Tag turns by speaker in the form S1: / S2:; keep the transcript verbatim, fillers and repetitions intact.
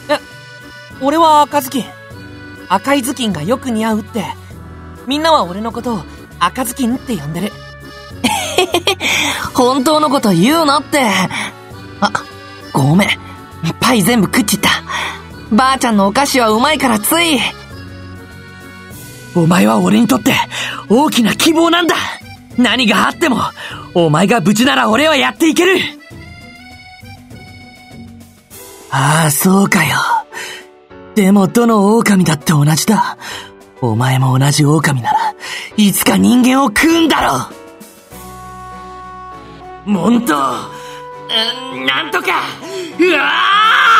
S1: え、俺は赤ずきん。赤い頭巾がよく似合うって。みんなは俺のことを赤ずきんって呼んでる。
S2: 本当のこと言うなって。あ、ごめん。パイ全部食っちった。ばあちゃんのお菓子はうまいからつい。
S3: お前は俺にとって大きな希望なんだ。何があってもお前が無事なら俺はやっていける。ああ、そうかよ。でもどの狼だって同じだ。お前も同じ狼ならいつか人間を食うんだろう。モント、なんとか、うわー